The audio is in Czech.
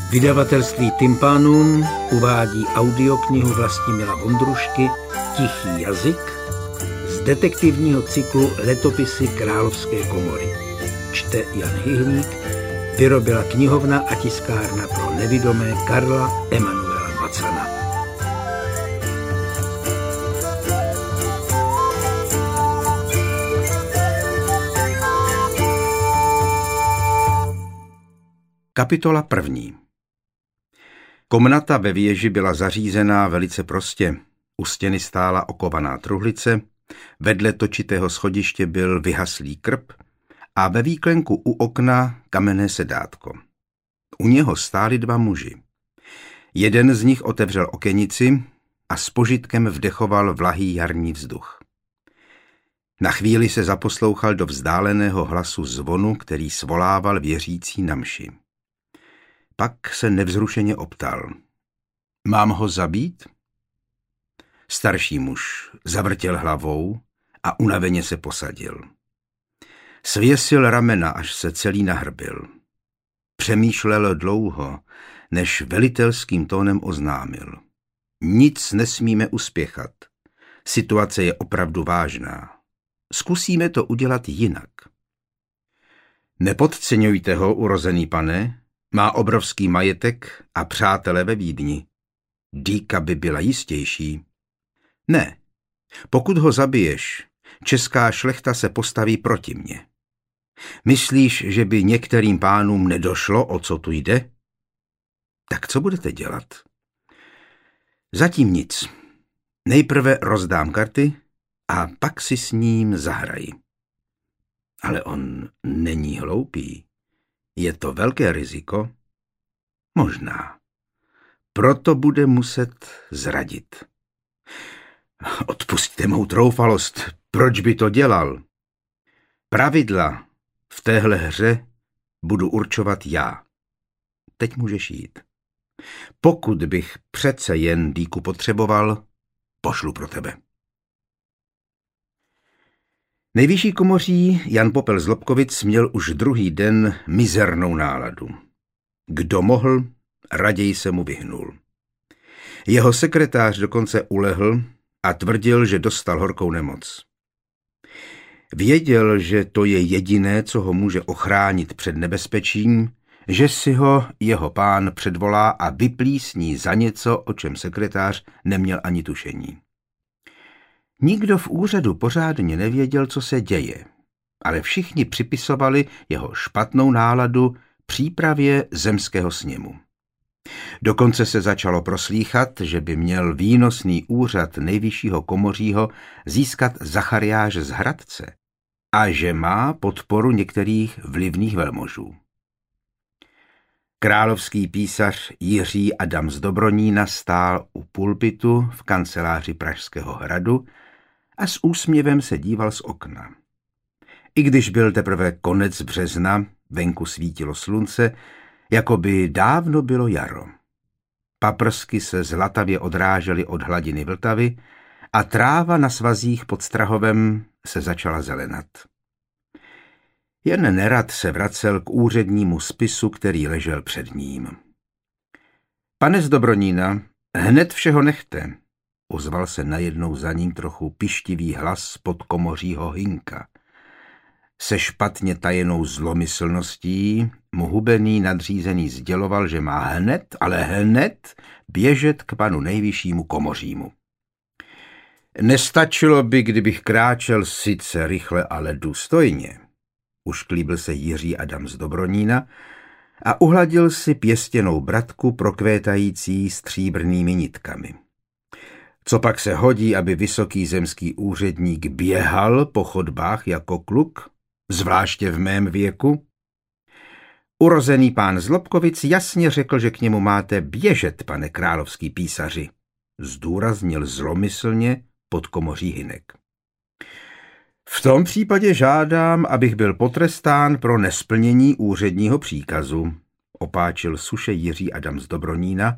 Vydavatelství Tympanum uvádí audioknihu Vlastimila Vondrušky Tichý jazyk z detektivního cyklu Letopisy Královské komory. Čte Jan Hyhlík, vyrobila knihovna a tiskárna pro nevidomé Karla Emanuela Vacana. Kapitola 1. Komnata ve věži byla zařízená velice prostě. U stěny stála okovaná truhlice, vedle točitého schodiště byl vyhaslý krb a ve výklenku u okna kamenné sedátko. U něho stáli dva muži. Jeden z nich otevřel okenici a s požitkem vdechoval vlahý jarní vzduch. Na chvíli se zaposlouchal do vzdáleného hlasu zvonu, který svolával věřící na mši. Pak se nevzrušeně optal. Mám ho zabít? Starší muž zavrtěl hlavou a unaveně se posadil. Svěsil ramena, až se celý nahrbil. Přemýšlel dlouho, než velitelským tónem oznámil. Nic nesmíme uspěchat. Situace je opravdu vážná. Zkusíme to udělat jinak. Nepodceňujte ho, urozený pane. Má obrovský majetek a přátele ve Vídni. Dýka by byla jistější. Ne, pokud ho zabiješ, česká šlechta se postaví proti mně. Myslíš, že by některým pánům nedošlo, o co tu jde? Tak co budete dělat? Zatím nic. Nejprve rozdám karty a pak si s ním zahraji. Ale on není hloupý. Je to velké riziko? Možná. Proto bude muset zradit. Odpusťte mou troufalost. Proč by to dělal? Pravidla v téhle hře budu určovat já. Teď můžeš jít. Pokud bych přece jen dýku potřeboval, pošlu pro tebe. Nejvyšší komoří Jan Popel z Lobkovic měl už druhý den mizernou náladu. Kdo mohl, raději se mu vyhnul. Jeho sekretář dokonce ulehl a tvrdil, že dostal horkou nemoc. Věděl, že to je jediné, co ho může ochránit před nebezpečím, že si ho jeho pán předvolá a vyplísní za něco, o čem sekretář neměl ani tušení. Nikdo v úřadu pořádně nevěděl, co se děje, ale všichni připisovali jeho špatnou náladu přípravě zemského sněmu. Dokonce se začalo proslýchat, že by měl výnosný úřad nejvyššího komořího získat Zachariáš z Hradce a že má podporu některých vlivných velmožů. Královský písař Jiří Adam z Dobronína stál u pulpitu v kanceláři Pražského hradu a s úsměvem se díval z okna. I když byl teprve konec března, venku svítilo slunce, jako by dávno bylo jaro. Paprsky se zlatavě odrážely od hladiny Vltavy a tráva na svazích pod Strahovem se začala zelenat. Jen nerad se vracel k úřednímu spisu, který ležel před ním. Pane z Dobronína, hned všeho nechte, ozval se najednou za ním trochu pištivý hlas pod komořího Hynka. Se špatně tajenou zlomyslností mu hubený nadřízený sděloval, že má hned, ale hned běžet k panu nejvyššímu komořímu. Nestačilo by, kdybych kráčel sice rychle, ale důstojně. Ušklíbil se Jiří Adam z Dobronína a uhladil si pěstěnou bratku prokvétající stříbrnými nitkami. Co pak se hodí, aby vysoký zemský úředník běhal po chodbách jako kluk, zvláště v mém věku? Urozený pán z Lobkovic jasně řekl, že k němu máte běžet, pane královský písaři, zdůraznil zlomyslně podkomoří Hynek. V tom případě žádám, abych byl potrestán pro nesplnění úředního příkazu, opáčil suše Jiří Adam z Dobronína